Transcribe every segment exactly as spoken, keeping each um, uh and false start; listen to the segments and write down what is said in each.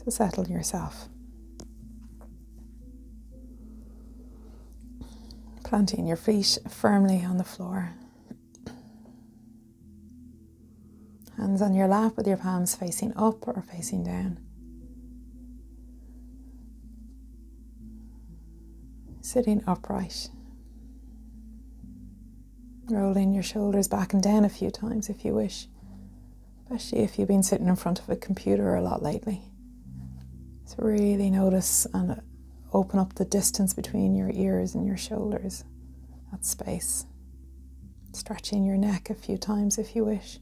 to settle yourself. Planting your feet firmly on the floor. Hands on your lap with your palms facing up or facing down. Sitting upright. Rolling your shoulders back and down a few times if you wish, especially if you've been sitting in front of a computer a lot lately. So really notice and open up the distance between your ears and your shoulders, that space. Stretching your neck a few times if you wish.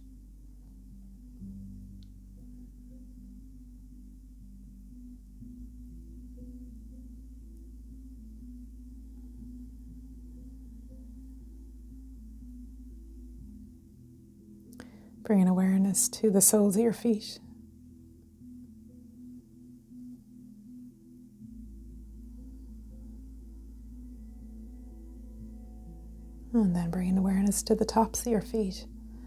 Bringing awareness to the soles of your feet. And then bringing awareness to the tops of your feet.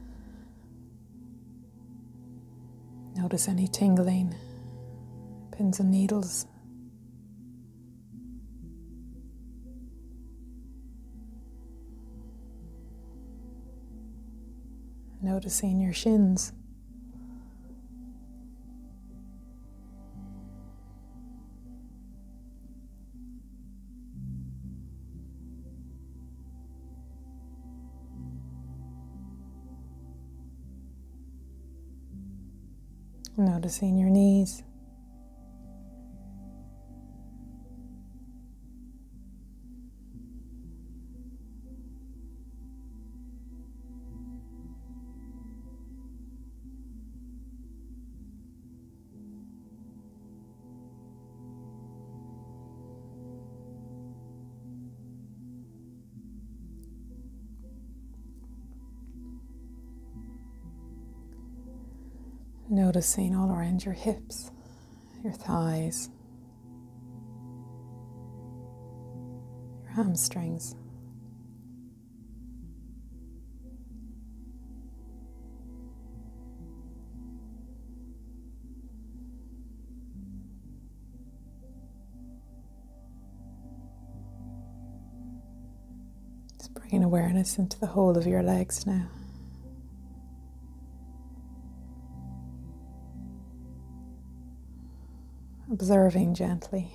Notice any tingling, pins and needles. Noticing your shins. Noticing your knees. Noticing all around your hips, your thighs, your hamstrings. Just bringing awareness into the whole of your legs now. Observing gently.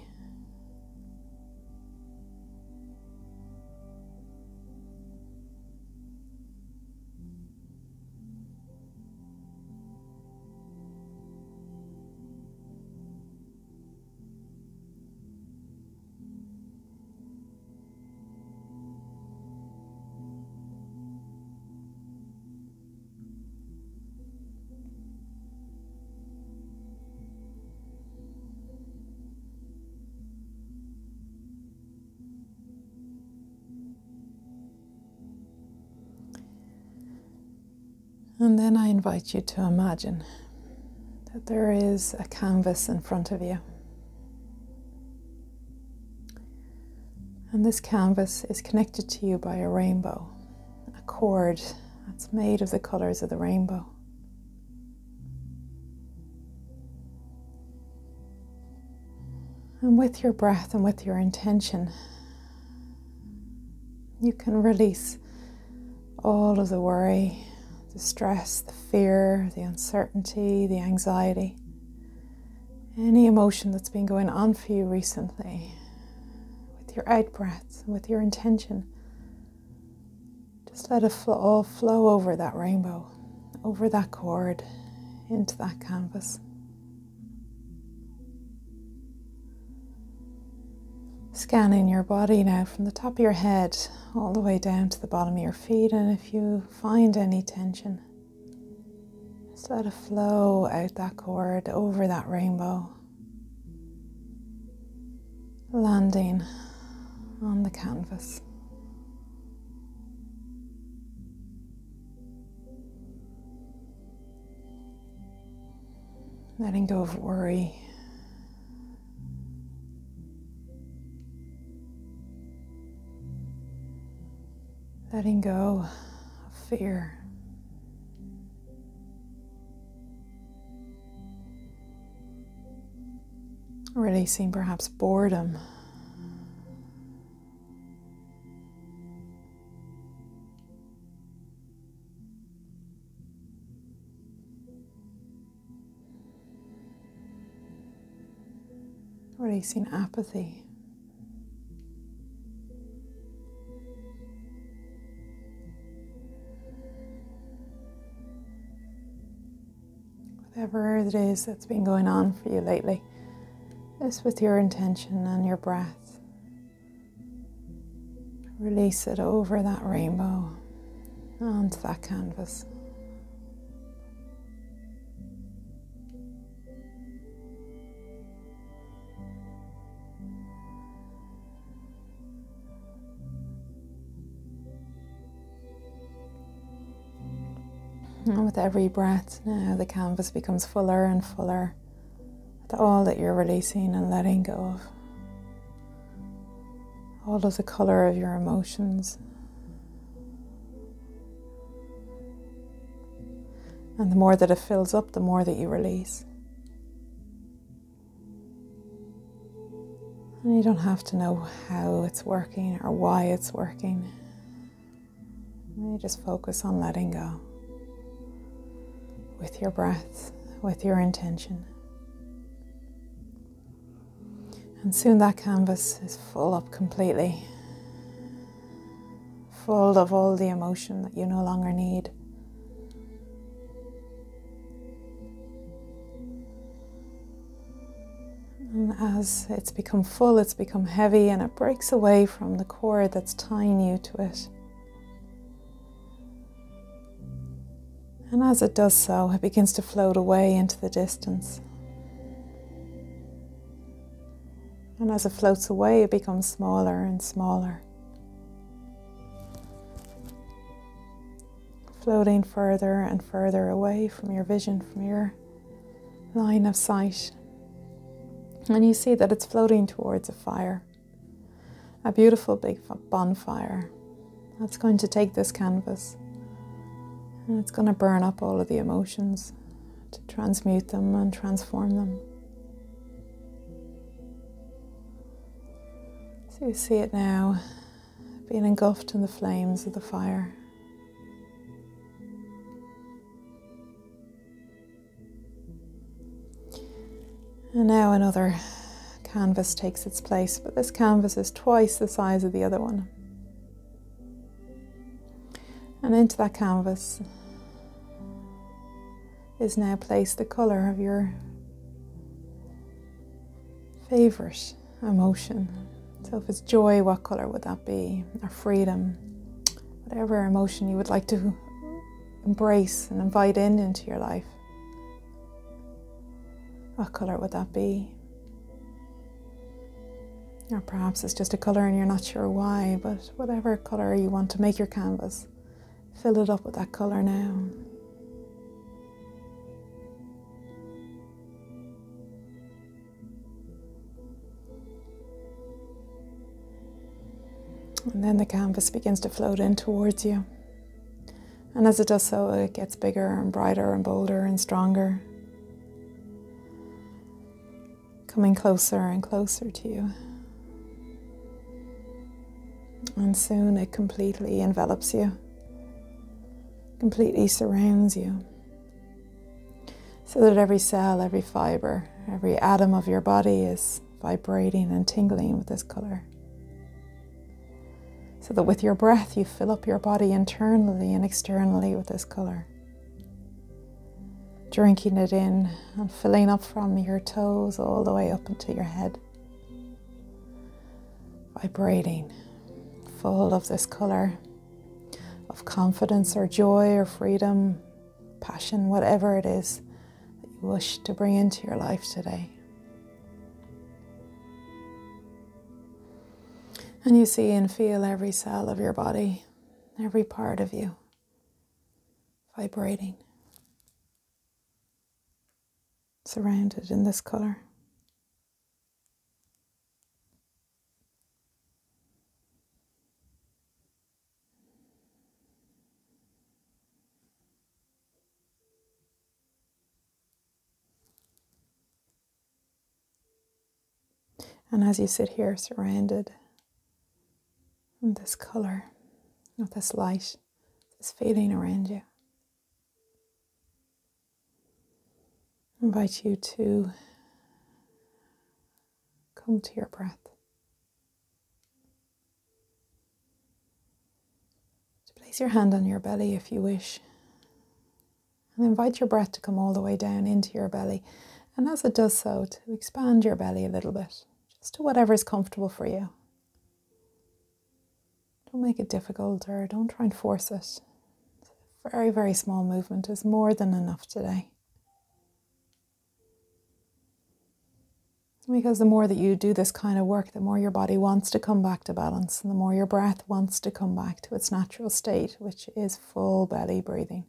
And then I invite you to imagine that there is a canvas in front of you. And this canvas is connected to you by a rainbow, a cord that's made of the colors of the rainbow. And with your breath and with your intention, you can release all of the worry, the stress, the fear, the uncertainty, the anxiety, any emotion that's been going on for you recently. With your out breaths and with your intention, just let it fl- all flow over that rainbow, over that cord, into that canvas. Scanning your body now from the top of your head all the way down to the bottom of your feet, and if you find any tension, just let it flow out that cord over that rainbow, landing on the canvas. Letting go of worry. Letting go of fear. Releasing perhaps boredom. Releasing apathy. Whatever it is that's been going on for you lately, just with your intention and your breath, release it over that rainbow onto that canvas. And with every breath now, the canvas becomes fuller and fuller with all that you're releasing and letting go of. All of the color of your emotions. And the more that it fills up, the more that you release. And you don't have to know how it's working or why it's working. You just focus on letting go. With your breath, with your intention. And soon that canvas is full up completely. Full of all the emotion that you no longer need. And as it's become full, it's become heavy and it breaks away from the cord that's tying you to it. And as it does so, it begins to float away into the distance. And as it floats away, it becomes smaller and smaller. Floating further and further away from your vision, from your line of sight. And you see that it's floating towards a fire. A beautiful big bonfire that's going to take this canvas. And it's going to burn up all of the emotions to transmute them and transform them. So you see it now being engulfed in the flames of the fire. And now another canvas takes its place, but this canvas is twice the size of the other one. And into that canvas is now placed the color of your favorite emotion. So if it's joy, what color would that be? Or freedom, whatever emotion you would like to embrace and invite in into your life. What color would that be? Or perhaps it's just a color and you're not sure why, but whatever color you want to make your canvas, fill it up with that color now. And then the canvas begins to float in towards you. And as it does so, it gets bigger and brighter and bolder and stronger. Coming closer and closer to you. And soon it completely envelops you. Completely surrounds you. So that every cell, every fiber, every atom of your body is vibrating and tingling with this color. So that with your breath you fill up your body internally and externally with this color. Drinking it in and filling up from your toes all the way up into your head. Vibrating, full of this color of confidence or joy or freedom, passion, whatever it is that you wish to bring into your life today. And you see and feel every cell of your body, every part of you, vibrating, surrounded in this color. And as you sit here surrounded with this colour, with this light, this feeling around you, I invite you to come to your breath. To place your hand on your belly if you wish. And invite your breath to come all the way down into your belly. And as it does so, to expand your belly a little bit, just to whatever is comfortable for you. Don't make it difficult or don't try and force it. A very, very small movement is more than enough today. Because the more that you do this kind of work, the more your body wants to come back to balance, and the more your breath wants to come back to its natural state, which is full belly breathing.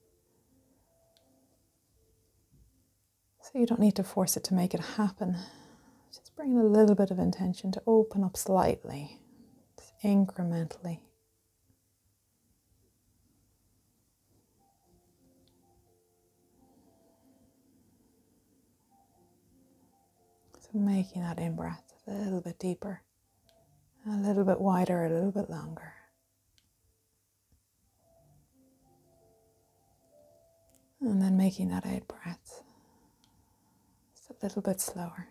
So you don't need to force it to make it happen. Just bring a little bit of intention to open up slightly, incrementally. So making that in-breath a little bit deeper, a little bit wider, a little bit longer. And then making that out-breath just a little bit slower.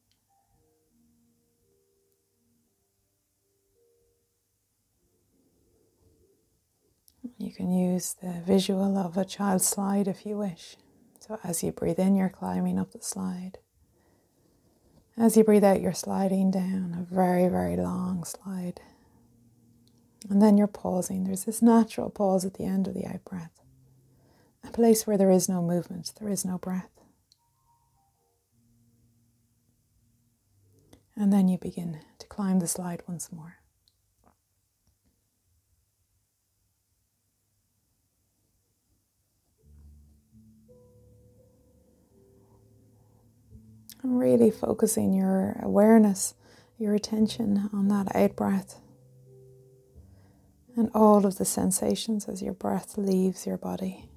You can use the visual of a child slide if you wish. So as you breathe in, you're climbing up the slide. As you breathe out, you're sliding down a very, very long slide. And then you're pausing. There's this natural pause at the end of the out-breath. A place where there is no movement, there is no breath. And then you begin to climb the slide once more. And really focusing your awareness, your attention on that out-breath. And all of the sensations as your breath leaves your body.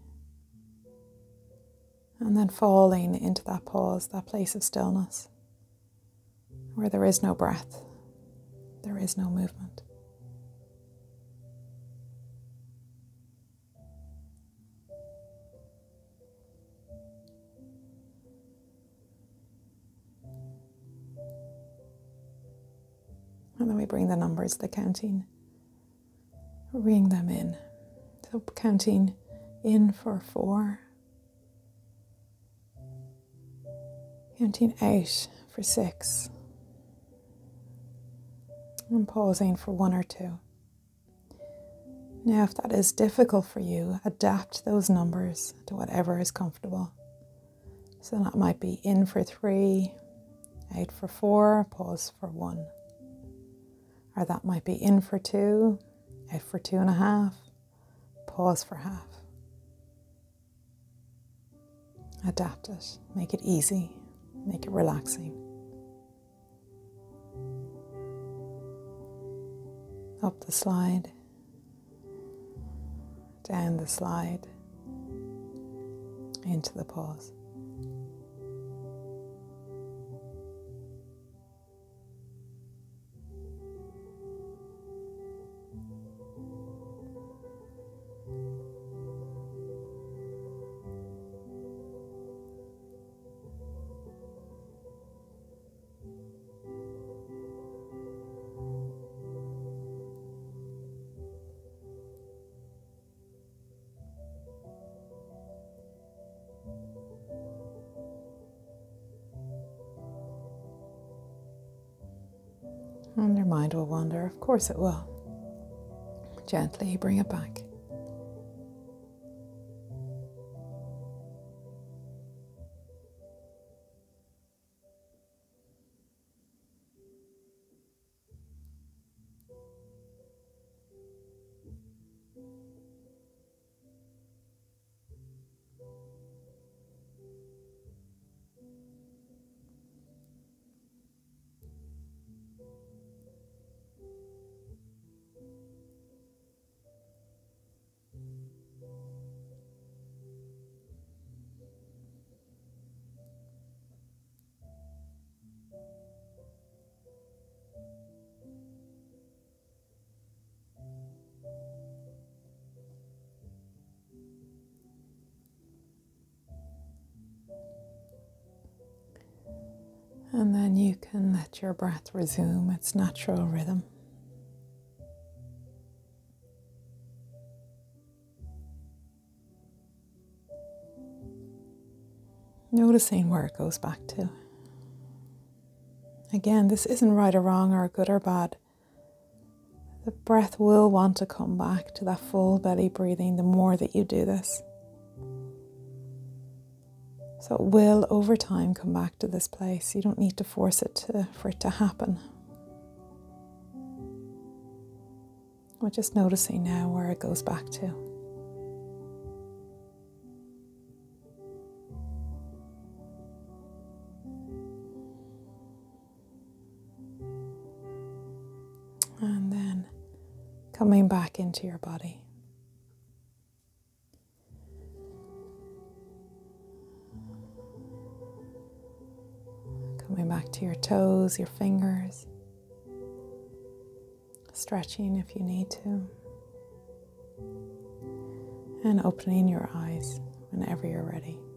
And then falling into that pause, that place of stillness, where there is no breath, there is no movement. And then we bring the numbers, the counting, bring them in. So counting in for four, counting out for six, and pausing for one or two. Now, if that is difficult for you, adapt those numbers to whatever is comfortable. So that might be in for three, out for four, pause for one. Or that might be in for two, out for two and a half, pause for half. Adapt it, make it easy, make it relaxing. Up the slide, down the slide, into the pause. And your mind will wander, of course it will. Gently bring it back. And then you can let your breath resume its natural rhythm. Noticing where it goes back to. Again, this isn't right or wrong or good or bad. The breath will want to come back to that full belly breathing the more that you do this. So it will, over time, come back to this place. You don't need to force it to, for it to happen. We're just noticing now where it goes back to. And then coming back into your body. Coming back to your toes, your fingers. Stretching if you need to. And opening your eyes whenever you're ready.